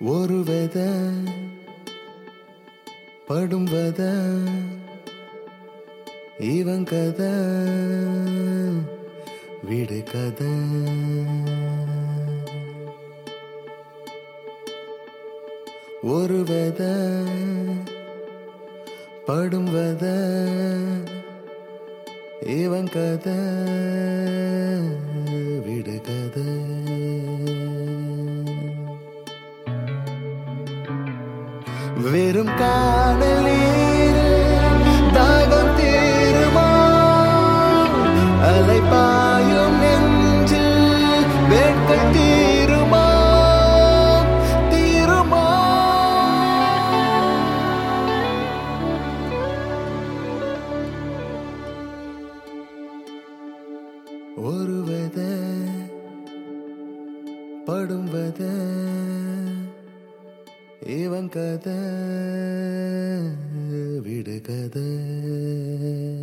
ஒரு வெத படும் வத இவன் கதை விடு கதை. ஒரு வெத படும் வத இவன் கதை விடு கதை. வெறும் காணல் நீரில் தாகம் தீருமா, அலைபாயும் நெஞ்சில் வேட்கை தீருமா, தீருமா. ஒரு வெத படும் வெத இவன் கதை விடு கதை.